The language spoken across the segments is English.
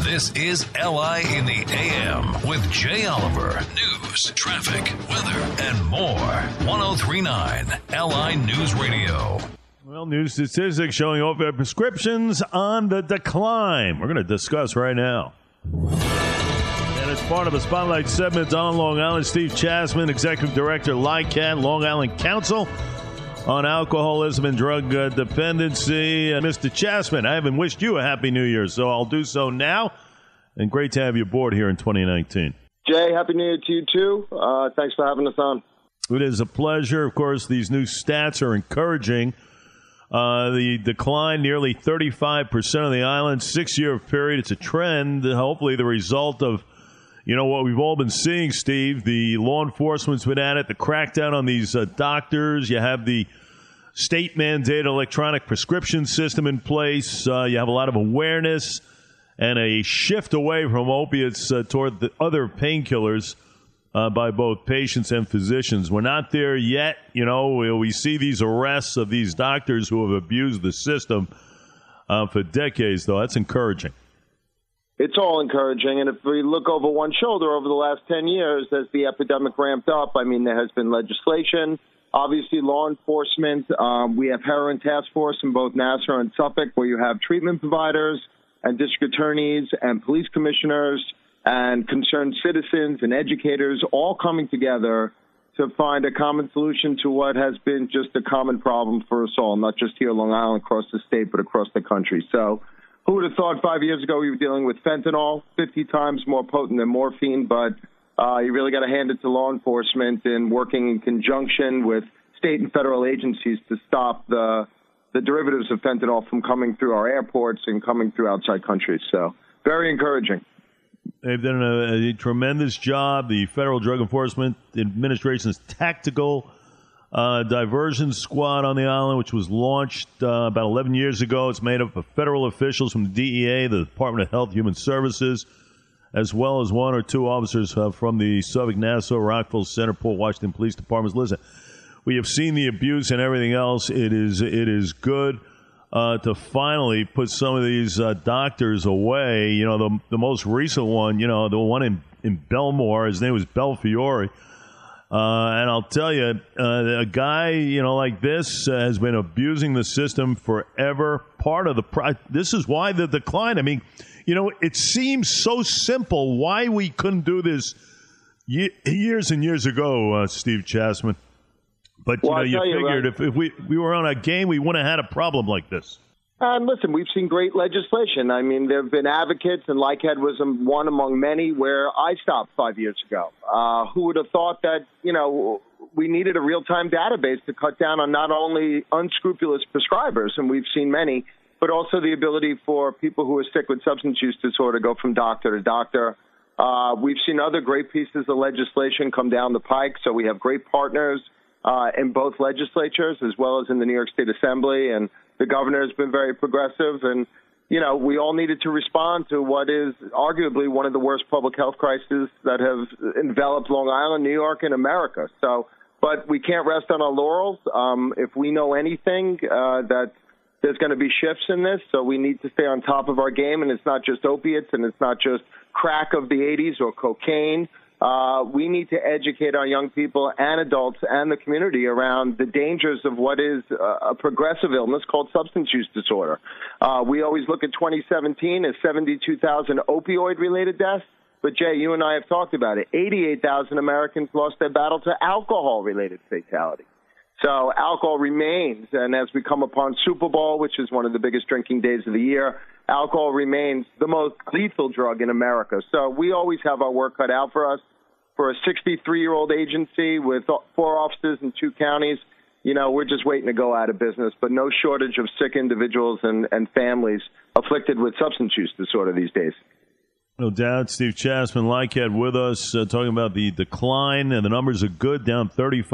This is LI in the AM with Jay Oliver. News, traffic, weather, and more. 103.9 LI News Radio. Well, new statistics showing opioid prescriptions on the decline. We're going to discuss right now. And it's part of a Spotlight segment on Long Island. Steve Chasman, Executive Director, LICAT, Long Island Council on Alcoholism and Drug Dependency. And Mr. Chasman, I haven't wished you a Happy New Year, so I'll do so now. And great to have you aboard here in 2019. Jay, Happy New Year to you, too. Thanks for having us on. It is a pleasure. Of course, these new stats are encouraging. The decline, nearly 35% of the island, 6-year period. It's a trend, hopefully the result of, what we've all been seeing, Steve. The law enforcement's been at it, the crackdown on these doctors. You have the state-mandated electronic prescription system in place. You have a lot of awareness and a shift away from opiates toward the other painkillers by both patients and physicians. We're not there yet. We see these arrests of these doctors who have abused the system for decades, though. That's encouraging. It's all encouraging. And if we look over one shoulder over the last 10 years, as the epidemic ramped up, there has been legislation, obviously law enforcement. We have heroin task force in both Nassau and Suffolk, where you have treatment providers and district attorneys and police commissioners and concerned citizens and educators all coming together to find a common solution to what has been just a common problem for us all, not just here in Long Island, across the state, but across the country. So who would have thought 5 years ago we were dealing with fentanyl, 50 times more potent than morphine, but you really got to hand it to law enforcement and working in conjunction with state and federal agencies to stop the derivatives of fentanyl from coming through our airports and coming through outside countries. So very encouraging. They've done a tremendous job. The Federal Drug Enforcement Administration's Tactical Diversion Squad on the island, which was launched about 11 years ago. It's made up of federal officials from the DEA, the Department of Health and Human Services, as well as one or two officers from the Suffolk, Nassau, Rockville, Centerport, Washington Police Departments. Listen, we have seen the abuse and everything else. It is good to finally put some of these doctors away. The most recent one, the one in Belmore, his name was Belfiore. And I'll tell you, a guy, like this has been abusing the system forever. Part of this is why the decline. It seems so simple why we couldn't do this years and years ago, Steve Chasman. But, you figured if we were on a game, we wouldn't have had a problem like this. And listen, we've seen great legislation. There have been advocates, and LICAT was one among many where I stopped 5 years ago. Who would have thought that, we needed a real-time database to cut down on not only unscrupulous prescribers, and we've seen many, but also the ability for people who are sick with substance use disorder go from doctor to doctor. We've seen other great pieces of legislation come down the pike, so we have great partners in both legislatures as well as in the New York State Assembly, and the governor has been very progressive. And, we all needed to respond to what is arguably one of the worst public health crises that have enveloped Long Island, New York, and America. But we can't rest on our laurels. If we know anything, that there's going to be shifts in this, so we need to stay on top of our game, and it's not just opiates, and it's not just crack of the 80s or cocaine. We need to educate our young people and adults and the community around the dangers of what is a progressive illness called substance use disorder. We always look at 2017 as 72,000 opioid-related deaths, but Jay, you and I have talked about it. 88,000 Americans lost their battle to alcohol-related fatality. So alcohol remains, and as we come upon Super Bowl, which is one of the biggest drinking days of the year, alcohol remains the most lethal drug in America. So we always have our work cut out for us. For a 63-year-old agency with 4 offices in 2 counties, we're just waiting to go out of business, but no shortage of sick individuals and families afflicted with substance use disorder these days. No doubt. Steve Chasman, LICAT, with us, talking about the decline, and the numbers are good, down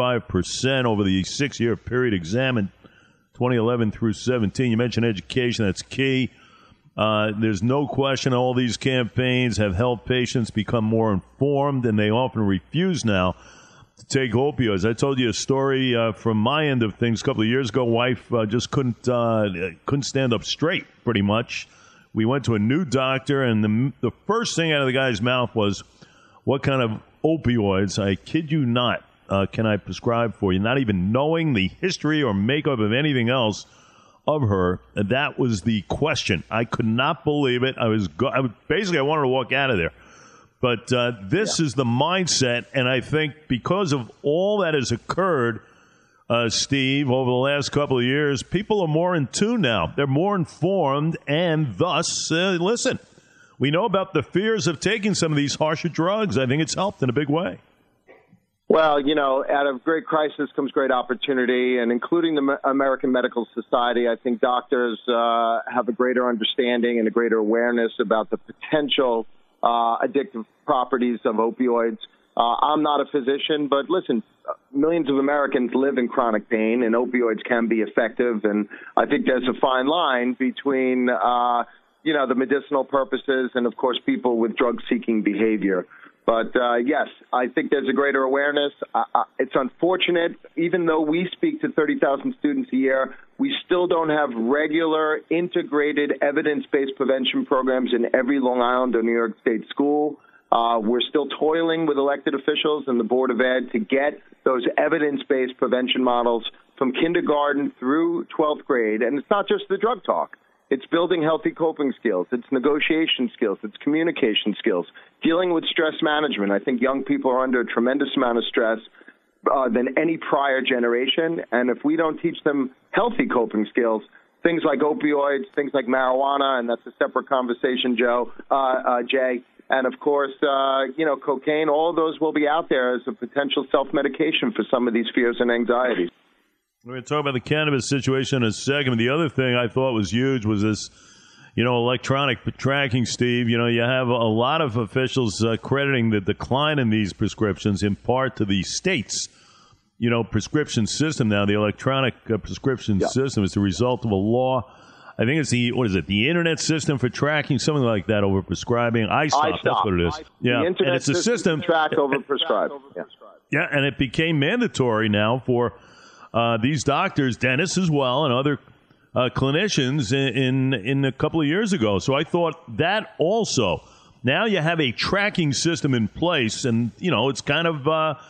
35% over the 6-year period examined, 2011 through 17. You mentioned education. That's key. There's no question all these campaigns have helped patients become more informed, and they often refuse now to take opioids. I told you a story from my end of things a couple of years ago. Wife just couldn't stand up straight, pretty much, We went to a new doctor, and the first thing out of the guy's mouth was, what kind of opioids, I kid you not, can I prescribe for you? Not even knowing the history or makeup of anything else of her. That was the question. I could not believe it. I wanted to walk out of there. But this is the mindset, and I think because of all that has occurred, Steve, over the last couple of years, people are more in tune now. They're more informed, and thus, listen, we know about the fears of taking some of these harsher drugs. I think it's helped in a big way. Well, out of great crisis comes great opportunity, and including the American Medical Society, I think doctors have a greater understanding and a greater awareness about the potential addictive properties of opioids. I'm not a physician, but listen, millions of Americans live in chronic pain, and opioids can be effective. And I think there's a fine line between, the medicinal purposes and, of course, people with drug-seeking behavior. But, yes, I think there's a greater awareness. It's unfortunate. Even though we speak to 30,000 students a year, we still don't have regular, integrated, evidence-based prevention programs in every Long Island or New York State school. We're still toiling with elected officials and the Board of Ed to get those evidence-based prevention models from kindergarten through 12th grade. And it's not just the drug talk. It's building healthy coping skills. It's negotiation skills. It's communication skills. Dealing with stress management. I think young people are under a tremendous amount of stress than any prior generation. And if we don't teach them healthy coping skills, things like opioids, things like marijuana, and that's a separate conversation, Jay, and, of course, cocaine, all of those will be out there as a potential self-medication for some of these fears and anxieties. We're going to talk about the cannabis situation in a second. But the other thing I thought was huge was this, electronic tracking, Steve. You have a lot of officials crediting the decline in these prescriptions in part to the state's, prescription system now. The electronic prescription system is the result of a law. I think it's the Internet system for tracking, something like that, over prescribing. iStop, that's what it is. Yeah, the Internet and it's a system to track over prescribe. Yeah, and it became mandatory now for these doctors, dentists as well, and other clinicians in a couple of years ago. So I thought that also. Now you have a tracking system in place, and it's kind of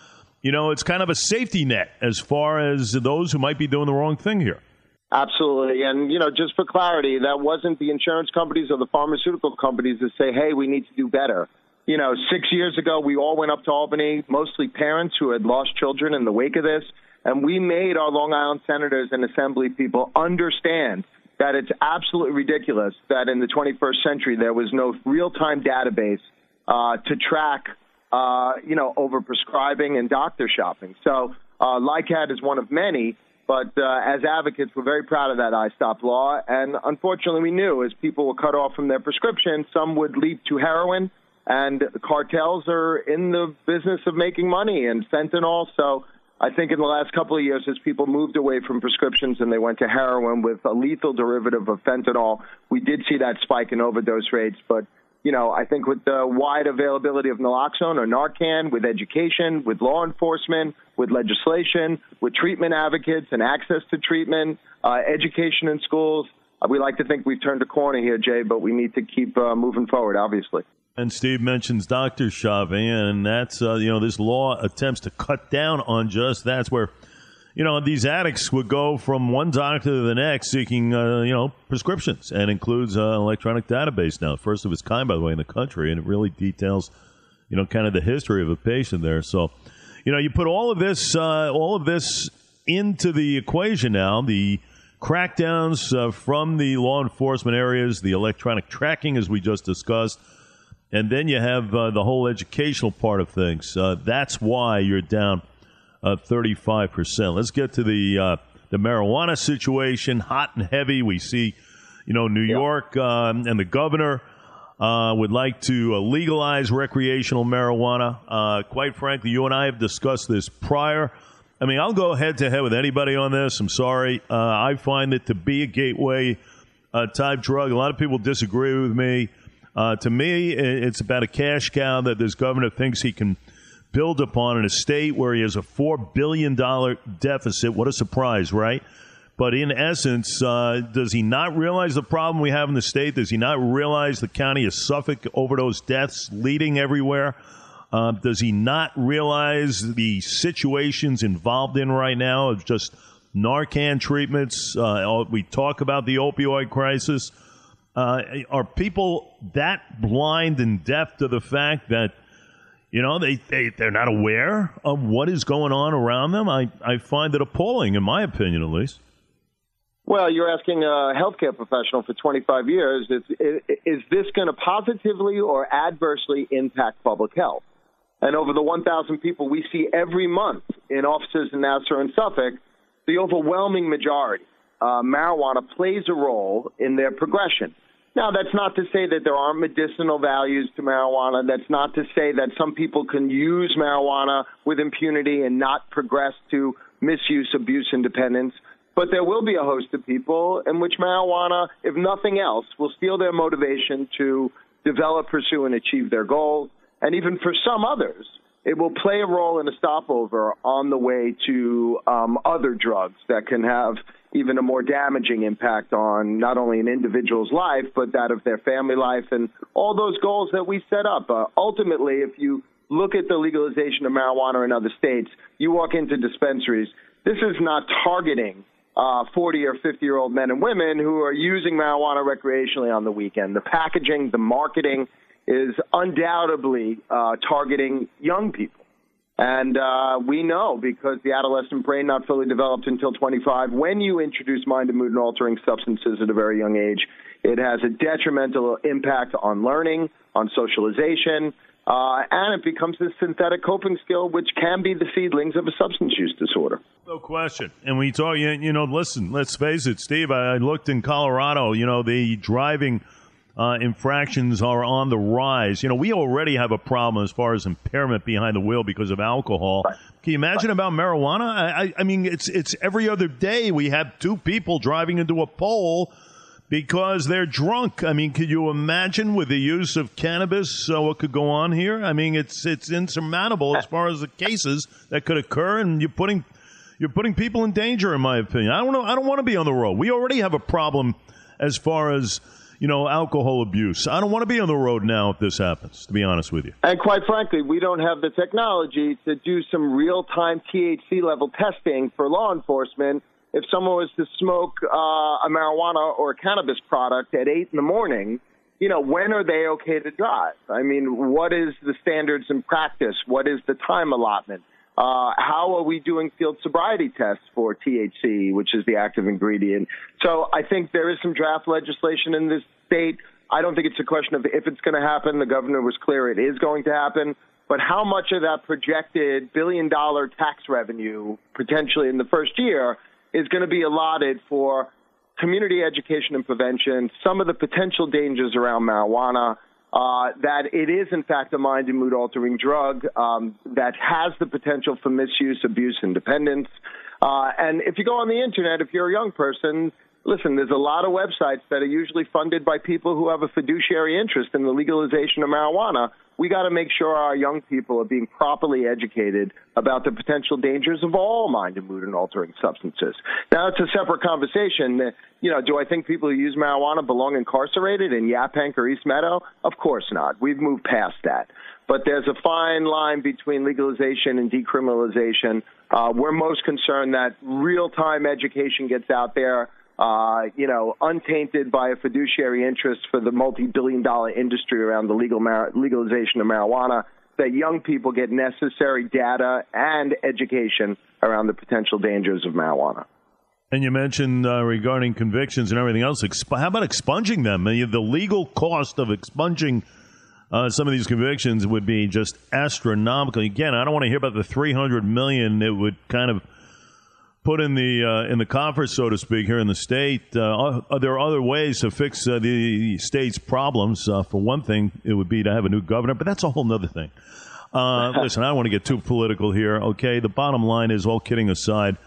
a safety net as far as those who might be doing the wrong thing here. Absolutely. And, just for clarity, that wasn't the insurance companies or the pharmaceutical companies that say, hey, we need to do better. 6 years ago, we all went up to Albany, mostly parents who had lost children in the wake of this. And we made our Long Island senators and assembly people understand that it's absolutely ridiculous that in the 21st century there was no real-time database to track, overprescribing and doctor shopping. So LICAD is one of many, but as advocates, we're very proud of that iStop law. And unfortunately, we knew as people were cut off from their prescription, some would leap to heroin, and cartels are in the business of making money, and fentanyl. So I think in the last couple of years, as people moved away from prescriptions and they went to heroin with a lethal derivative of fentanyl, we did see that spike in overdose rates. But, I think with the wide availability of naloxone or Narcan, with education, with law enforcement, with legislation, with treatment advocates and access to treatment, education in schools, we like to think we've turned a corner here, Jay, but we need to keep moving forward, obviously. And Steve mentions doctor shopping, and that's, this law attempts to cut down on just that's where, these addicts would go from one doctor to the next seeking, prescriptions, and includes an electronic database now, first of its kind, by the way, in the country, and it really details, kind of the history of a patient there. So, you put all of this into the equation now, the crackdowns from the law enforcement areas, the electronic tracking, as we just discussed, and then you have the whole educational part of things. That's why you're down 35%. Let's get to the marijuana situation, hot and heavy. We see, New York and the governor would like to legalize recreational marijuana. Quite frankly, you and I have discussed this prior. I mean, I'll go head-to-head with anybody on this. I'm sorry. I find it to be a gateway type drug. A lot of people disagree with me. To me, it's about a cash cow that this governor thinks he can build upon in a state where he has a $4 billion deficit. What a surprise, right? But in essence, does he not realize the problem we have in the state? Does he not realize the county of Suffolk overdose deaths leading everywhere? Does he not realize the situations involved in right now of just Narcan treatments? We talk about the opioid crisis. Are people that blind and deaf to the fact that, they're not aware of what is going on around them? I find it appalling, in my opinion, at least. Well, you're asking a healthcare professional for 25 years, is this going to positively or adversely impact public health? And over the 1,000 people we see every month in offices in Nassau and Suffolk, the overwhelming majority, marijuana plays a role in their progression. Now, that's not to say that there aren't medicinal values to marijuana. That's not to say that some people can use marijuana with impunity and not progress to misuse, abuse, and dependence. But there will be a host of people in which marijuana, if nothing else, will steal their motivation to develop, pursue, and achieve their goals. And even for some others, it will play a role in a stopover on the way to other drugs that can have even a more damaging impact on not only an individual's life, but that of their family life and all those goals that we set up. Ultimately, if you look at the legalization of marijuana in other states, you walk into dispensaries, this is not targeting 40 or 50-year-old men and women who are using marijuana recreationally on the weekend. The packaging, the marketing is undoubtedly targeting young people. And we know, because the adolescent brain not fully developed until 25, when you introduce mind and mood and altering substances at a very young age, it has a detrimental impact on learning, on socialization, and it becomes a synthetic coping skill, which can be the seedlings of a substance use disorder. No question. And when you talk, listen, let's face it, Steve, I looked in Colorado, the driving infractions are on the rise. We already have a problem as far as impairment behind the wheel because of alcohol. Right. Can you imagine about marijuana? I mean, it's every other day we have two people driving into a pole because they're drunk. I mean, could you imagine with the use of cannabis what could go on here? I mean, it's insurmountable as far as the cases that could occur, and you're putting people in danger, in my opinion. I don't want to be on the road. We already have a problem as far as alcohol abuse. I don't want to be on the road now if this happens, to be honest with you. And quite frankly, we don't have the technology to do some real-time THC level testing for law enforcement. If someone was to smoke a marijuana or a cannabis product at 8 in the morning, when are they okay to drive? I mean, what is the standards in practice? What is the time allotment? How are we doing field sobriety tests for THC, which is the active ingredient? So I think there is some draft legislation in this state. I don't think it's a question of if it's going to happen. The governor was clear it is going to happen. But how much of that projected billion-dollar tax revenue, potentially in the first year, is going to be allotted for community education and prevention, some of the potential dangers around marijuana, that it is, in fact, a mind and mood-altering drug that has the potential for misuse, abuse, and dependence. And if you go on the Internet, if you're a young person, listen, there's a lot of websites that are usually funded by people who have a fiduciary interest in the legalization of marijuana. We got to make sure our young people are being properly educated about the potential dangers of all mind and mood and altering substances. Now, it's a separate conversation. Do I think people who use marijuana belong incarcerated in Yaphank or East Meadow? Of course not. We've moved past that. But there's a fine line between legalization and decriminalization. We're most concerned that real-time education gets out there, untainted by a fiduciary interest for the multi-billion-dollar industry around the legalization of marijuana, that young people get necessary data and education around the potential dangers of marijuana. And you mentioned regarding convictions and everything else, how about expunging them? The legal cost of expunging some of these convictions would be just astronomical. Again, I don't want to hear about the $300 million it would kind of put in the coffers, so to speak, here in the state. There are other ways to fix the state's problems. For one thing, it would be to have a new governor, but that's a whole other thing. Listen, I don't want to get too political here, okay? The bottom line is, all kidding aside,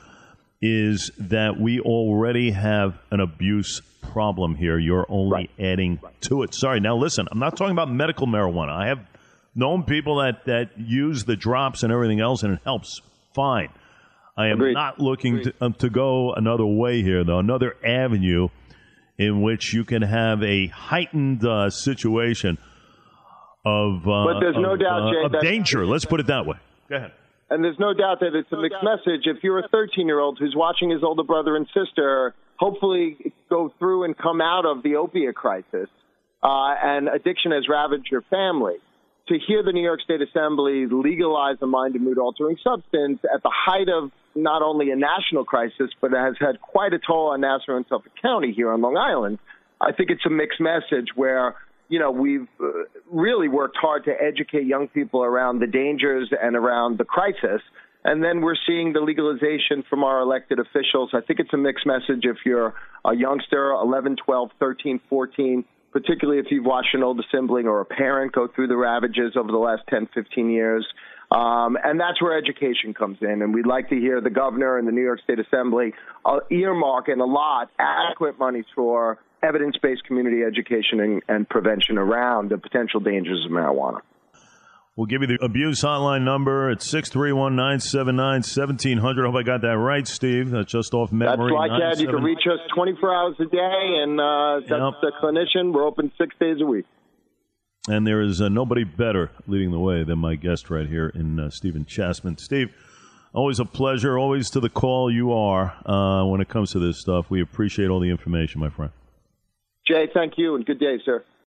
is that we already have an abuse problem here. You're only adding to it. Sorry, now listen, I'm not talking about medical marijuana. I have known people that use the drops and everything else, and it helps fine. I am not looking to go another way here, though, another avenue in which you can have a heightened situation of but there's no doubt, Jay, of danger. Let's put it that way. Go ahead. And there's no doubt that it's a mixed message. If you're a 13-year-old who's watching his older brother and sister hopefully go through and come out of the opiate crisis, and addiction has ravaged your family, to hear the New York State Assembly legalize a mind and mood-altering substance at the height of not only a national crisis, but it has had quite a toll on Nassau and Suffolk County here on Long Island, I think it's a mixed message where, you know, we've really worked hard to educate young people around the dangers and around the crisis. And then we're seeing the legalization from our elected officials. I think it's a mixed message if you're a youngster, 11, 12, 13, 14, particularly if you've watched an older sibling or a parent go through the ravages over the last 10, 15 years. And that's where education comes in. And we'd like to hear the governor and the New York State Assembly earmark and allot adequate monies for evidence-based community education and prevention around the potential dangers of marijuana. We'll give you the abuse hotline number. It's 631-979-1700. I hope I got that right, Steve. That's just off memory. That's right, Ed. You can reach us 24 hours a day, and that's the clinician. We're open 6 days a week. And there is nobody better leading the way than my guest right here in Stephen Chasman. Steve, always a pleasure. Always to the call you are when it comes to this stuff. We appreciate all the information, my friend. Jay, thank you, and good day, sir.